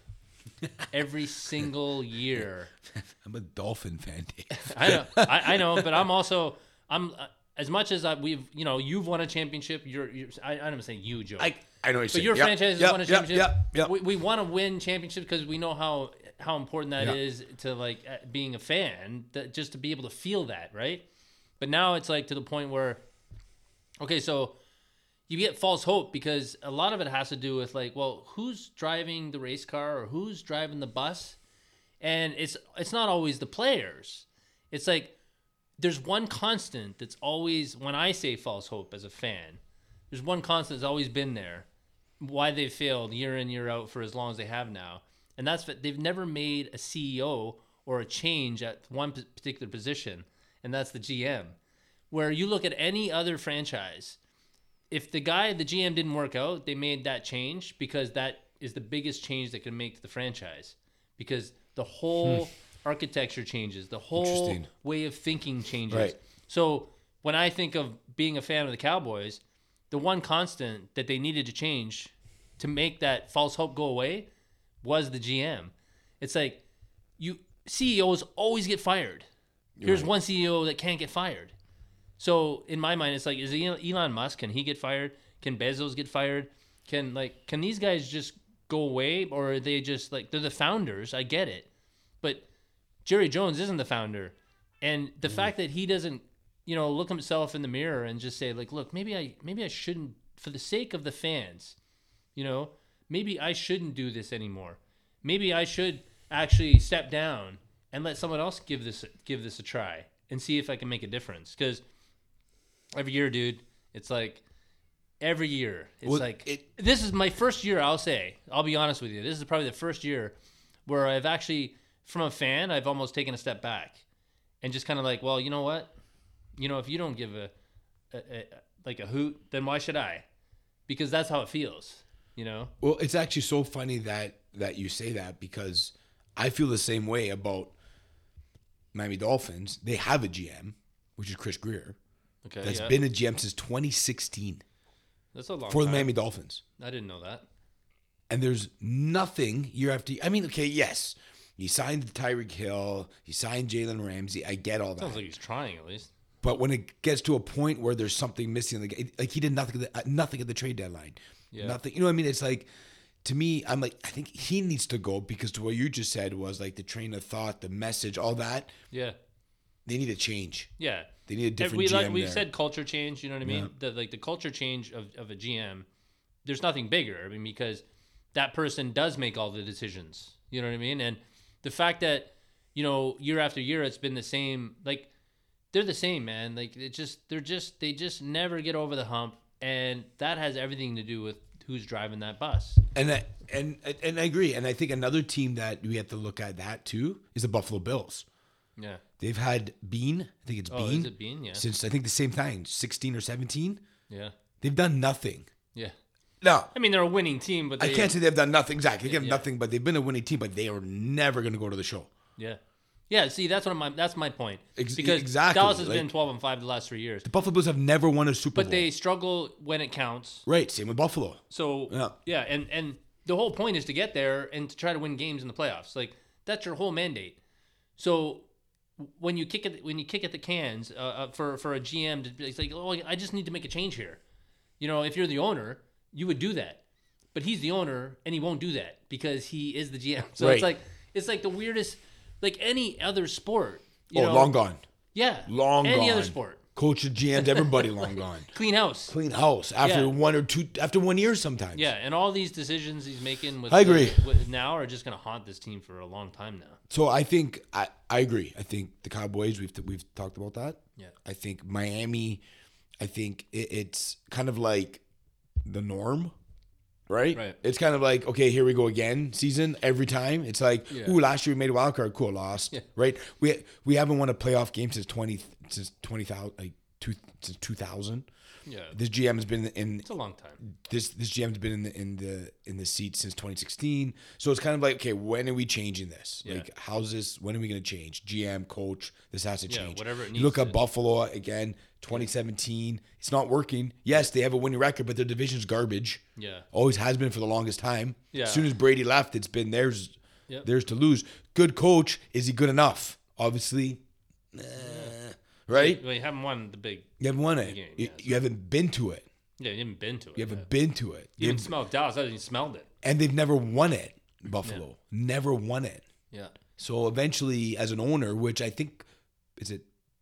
every single year. I'm a Dolphin fan, Dave. I know, I, I know, but I'm also I'm uh, as much as I, we've you know you've won a championship. You're, you're I, I'm saying you, Joe. I I know what you're But saying. your Yep, franchise has yep, won a yep, championship. Yep, yep. We, we want to win championships because we know how how important that Yeah. is to like uh, being a fan. That just to be able to feel that, right? But now it's like to the point where, okay, so you get false hope because a lot of it has to do with like, well, who's driving the race car or who's driving the bus? And it's it's not always the players. It's like there's one constant that's always, when I say false hope as a fan, there's one constant that's always been there. Why they've failed year in, year out for as long as they have now. And that's that they've never made a C E O or a change at one p- particular position, and that's the G M. Where you look at any other franchise, if the guy, the G M didn't work out, they made that change because that is the biggest change they can make to the franchise. Because the whole architecture changes, the whole Interesting. way of thinking changes. Right. So when I think of being a fan of the Cowboys, the one constant that they needed to change to make that false hope go away was the G M. It's like you C E Os always get fired. Here's Right. one C E O that can't get fired. So in my mind, it's like, is Elon Musk, can he get fired? Can Bezos get fired? Can like can these guys just go away, or are they just like, they're the founders? I get it, but Jerry Jones isn't the founder, and the fact that he doesn't, you know, look himself in the mirror and just say like, look, maybe I maybe I shouldn't, for the sake of the fans, you know, maybe I shouldn't do this anymore. Maybe I should actually step down and let someone else give this give this a try and see if I can make a difference. Because every year, dude, it's like every year, it's Well, like it- this is my first year. I'll say, I'll be honest with you, this is probably the first year where I've actually, from a fan, I've almost taken a step back and just kind of like, well, you know what, you know, if you don't give a, a, a like a hoot, then why should I? Because that's how it feels, you know. Well, it's actually so funny that that you say that, because I feel the same way about Miami Dolphins. They have a G M, which is Chris Greer, Okay, that's yeah. been a G M since twenty sixteen That's a long for the time. Miami Dolphins. I didn't know that. And there's nothing year after year. I mean, okay, yes, he signed Tyreek Hill, he signed Jalen Ramsey. I get all that. Sounds like he's trying at least. But when it gets to a point where there's something missing, like like he did nothing, at the, nothing at the trade deadline, Yeah. nothing. You know what I mean? It's like, to me, I'm like, I think he needs to go, because to what you just said was like the train of thought, the message, all that. Yeah. They need a change. Yeah. They need a different we, G M like, we've there. said culture change, you know what I mean? Yeah. The, like the culture change of, of a G M, there's nothing bigger. I mean, because that person does make all the decisions. You know what I mean? And the fact that, you know, year after year, it's been the same, like, they're the same, man. Like, it just, they're just, they just never get over the hump. And that has everything to do with who's driving that bus. And I, and and I agree. And I think another team that we have to look at that too is the Buffalo Bills. Yeah. They've had Bean, I think it's Oh, Bean, is it Bean? Yeah. since I think the same time, sixteen or seventeen. Yeah. They've done nothing. Yeah. No, I mean, they're a winning team, but they, I can't say they've done nothing. Exactly, they have Yeah. nothing, but they've been a winning team. But they are never going to go to the show. Yeah. Yeah, see, that's what my that's my point. Ex- because exactly, Dallas has like- been twelve and five the last three years. The Buffalo Bills have never won a Super But Bowl. they struggle when it counts. right, same with Buffalo. So Yeah. yeah, and and the whole point is to get there and to try to win games in the playoffs. Like that's your whole mandate. So when you kick at when you kick at the cans uh, uh, for for a G M, to be, it's like, oh, I just need to make a change here. You know, if you're the owner, you would do that. But he's the owner, and he won't do that because he is the G M. So Right. it's like it's like the weirdest, like any other sport. You Oh, know, long gone. Yeah, Long any gone. other sport. Coaches, G Ms, everybody long gone. Clean house. Clean house after Yeah. one or two, after one year sometimes. Yeah, and all these decisions he's making with I agree. the- with now are just going to haunt this team for a long time now. So I think I, I agree. I think the Cowboys, we've we've talked about that. Yeah. I think Miami, I think it, it's kind of like the norm, right? Right. It's kind of like, okay, here we go again season every time. It's like, Yeah. ooh, last year we made a wild card, cool, lost, Yeah. right? We we haven't won a playoff game since twenty since twenty thousand like two since two thousand. Yeah, This G M has been in it's a long time. this this G M's been in the in the in the seat since twenty sixteen. So it's kind of like, okay, when are we changing this? Yeah. Like, how's this? When are we going to change? G M, coach, this has to Yeah, change. whatever it You look needs at to. Buffalo again, twenty seventeen. It's not working. Yes, they have a winning record, but their division's garbage. Yeah, Always has been for the longest time. Yeah. As soon as Brady left, it's been theirs Yep. theirs to lose. Good coach, is he good enough? Obviously, eh, right? well, you haven't won the big. You haven't won it. game, you, yeah, you haven't been to it. Yeah, you haven't been to it. You haven't yeah. been to it. You You haven't smelled Dallas. I haven't even smelled it. and they've never won it. Buffalo never won it. Yeah, So eventually, as an owner, which I think is it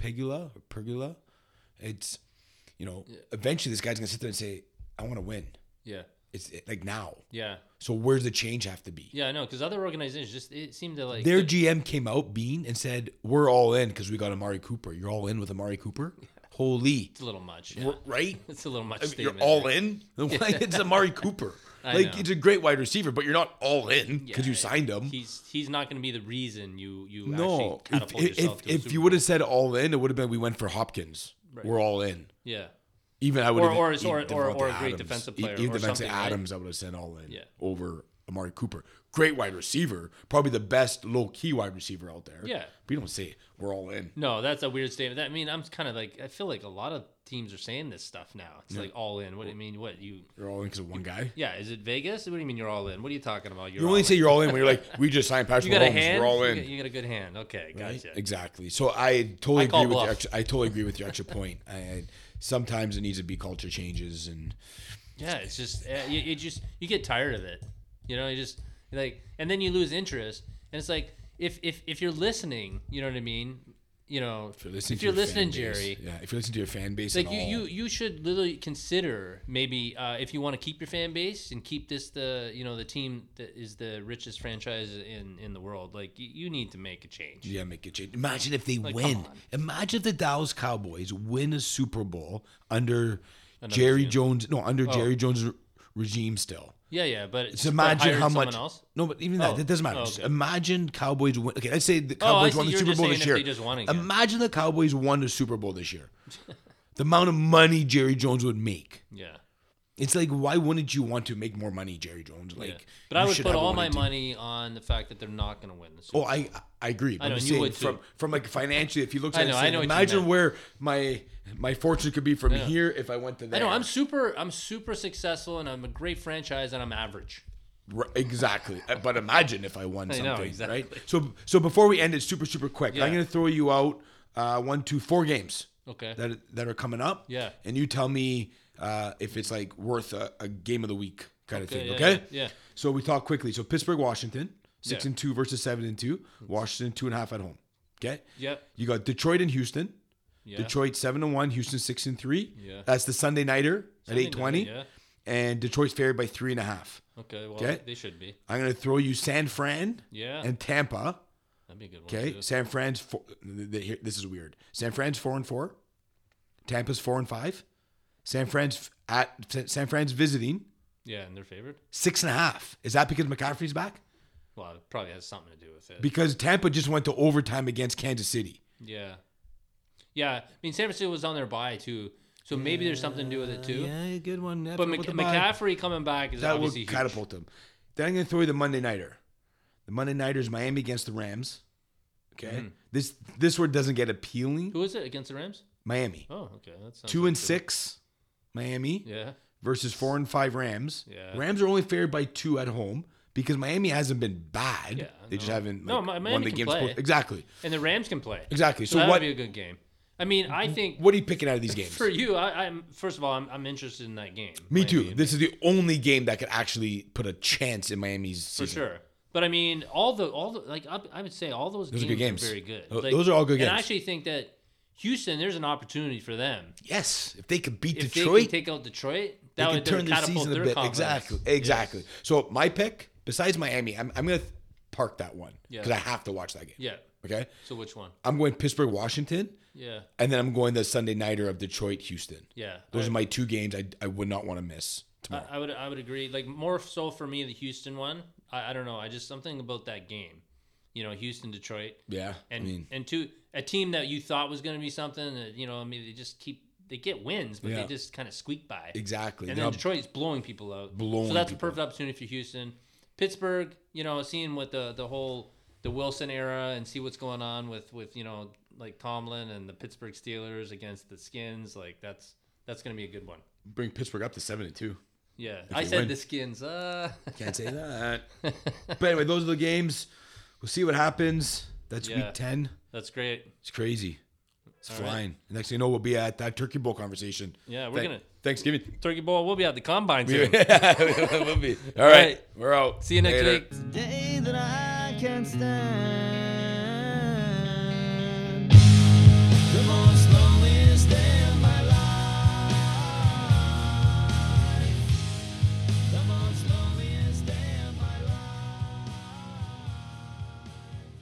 Pegula or Pergula. It's, you know, eventually this guy's gonna sit there and say, "I want to win." Yeah. It's like now. Yeah. So where's the change have to be? Yeah, I know, because other organizations just it seemed to like Their G M came out, Bean, and said, "We're all in because we got Amari Cooper." You're all in with Amari Cooper? Holy. it's a little much. Yeah. R- Right? It's a little much. I mean, you're statement all there. in? Like, it's Amari Cooper. I Like, know. it's a great wide receiver, but you're not all in because Yeah, you signed him. He's he's not going to be the reason you you No. actually If, catapult if, yourself if, to a if Super you would Bowl. have said all in, it would have been we went for Hopkins. Right. We're all in. Yeah. Even I would Or- have or- even or- or- Devontae or a great Adams. defensive E- player Even or Devontae something, right? Adams, I would have said all in Yeah. over Amari Cooper. Great wide receiver. Probably the best low key wide receiver out there. Yeah. But you don't say we're all in. No, that's a weird statement. That, I mean, I'm kind of like I feel like a lot of teams are saying this stuff now. It's like all in. What do you mean? What you? You're all in because of one guy. Yeah, is it Vegas? What do you mean you're all in? What are you talking about? You're You all only in. say you're all in when you're like, we just signed Patrick you got a Mahomes. hand. We're all You in. got, you got a good hand. Okay, Right? gotcha. Exactly. So I totally I call agree with your bluff. extra, I totally agree with your extra point. I, I, sometimes it needs to be culture changes and Yeah, it's just uh, you, you just you get tired of it. You know, you just like, and then you lose interest. And it's like if if if you're listening, you know what I mean. You know, if you're listening, if you're to your listening, fan base, Jerry, yeah, if you're listening to your fan base, like at you, all, you you should literally consider maybe uh, if you want to keep your fan base and keep this the you know the team that is the richest franchise in in the world. Like you, you need to make a change. yeah, make it change. Imagine if they Like, win. come on. Imagine if the Dallas Cowboys win a Super Bowl under Another Jerry team. Jones. No, under Oh. Jerry Jones' re- regime still. Yeah, yeah, but Just just imagine hiring how someone much. else? No, but even that, Oh. that doesn't matter. Oh, Just okay. imagine Cowboys win. Okay, let's say the Oh, I Cowboys see. won the You're Super just Bowl saying this if year. they just won again. Imagine the Cowboys won the Super Bowl this year. The amount of money Jerry Jones would make. Yeah. It's like, why wouldn't you want to make more money, Jerry Jones? Like, Yeah. But I you would should put have a all my winning team. money on the fact that they're not going to win the Super Oh, Bowl. I I agree. But I know, I'm and you saying would too. from from like financially, if you look at I it, know, I saying, know what you imagine meant. where my my fortune could be from I know. here if I went to I there. know I'm super I'm super successful and I'm a great franchise and I'm average. R- exactly. Uh, But imagine if I won I something, know, exactly. right? So so before we end it, super super quick, Yeah. I'm gonna throw you out uh, one, two, four games Okay. that that are coming up. Yeah. And you tell me uh, if it's like worth a, a game of the week kind of Okay, thing. yeah, Okay. yeah, yeah. So we talk quickly. So Pittsburgh, Washington, six Yeah. and two versus seven and two. Washington two and a half at home. Okay. Yep. You got Detroit and Houston. Yeah. Detroit seven and one, Houston six and three. Yeah. That's the Sunday nighter at Sunday eight twenty, night, and Detroit's favored by three and a half. Yeah. Okay. Well, Okay. they should be. I'm gonna throw you San Fran Yeah. and Tampa. That'd be a good one. Okay, too. San Fran's four, th- th- here- this is weird. San Fran's four and four. Tampa's four and five. San Fran's at San Fran's visiting Yeah, and they're favored. six and a half. Is that because McCaffrey's back? Well, it probably has something to do with it. Because Tampa just went to overtime against Kansas City. yeah. Yeah. I mean, San Francisco was on their bye too, so maybe there's something to do with it too. Yeah, good one. But Mc- McCaffrey coming back is that obviously would huge. catapult them. Then I'm gonna throw you the Monday nighter. The Monday nighter is Miami against the Rams. Okay, Mhm. this this word doesn't get appealing. Who is it against the Rams? Miami Oh, okay. That sounds two like and a good six, Miami one. Yeah. versus four and five Rams. Yeah. Rams are only favored by two at home because Miami hasn't been bad. Yeah, they just no. haven't No, like, Mi- won Miami the can games. play. supposed- Exactly, And the Rams can play. exactly. So, So that what? would be a good game. I mean, I think What are you picking out of these games? for you, I, I'm first of all, I'm, I'm interested in that game. Me too. Miami. This is the only game that could actually put a chance in Miami's for season. sure. But I mean, all the all the like I, I would say all those, Those are games good games. are very good. Tho- Like, those are all good And I games. actually think that Houston, there's an opportunity for them. Yes, if they could beat If Detroit, they can take out Detroit, they that can would turn their catapult season a their bit. confidence. Exactly, exactly. So my pick, besides Miami, I'm, I'm gonna park that one Yeah. because I have to watch that game. Yeah. Okay, So which one? I'm going Pittsburgh, Washington, Yeah. and then I'm going the Sunday nighter of Detroit, Houston. Yeah. Those I, are my two games I, I would not want to miss I, tomorrow. I would I would agree. Like more so for me, the Houston one. I, I don't know. I just something about that game. You know, Houston, Detroit, yeah, and I mean, and two a team that you thought was going to be something. That, you know, I mean, they just keep they get wins, but Yeah. they just kind of squeak by. exactly. And They're then not- Detroit's blowing people out. Blowing so that's people a perfect opportunity for Houston. Pittsburgh, you know, seeing what the the whole the Wilson era and see what's going on with with you know like Tomlin and the Pittsburgh Steelers against the Skins. Like that's that's going to be a good one. bring Pittsburgh up to seven and two. Yeah, If I they said win. the Skins. Uh, Can't say that. But anyway, those are the games. We'll see what happens. That's Yeah. week ten. that's great. It's crazy. It's All flying. Next thing you know, we'll be at that Turkey Bowl conversation. Yeah, we're Thank- gonna Thanksgiving. Turkey Bowl. We'll be at the combine soon. we'll be. All right. right. We're out. See you next Later. week. Day that I can't stand.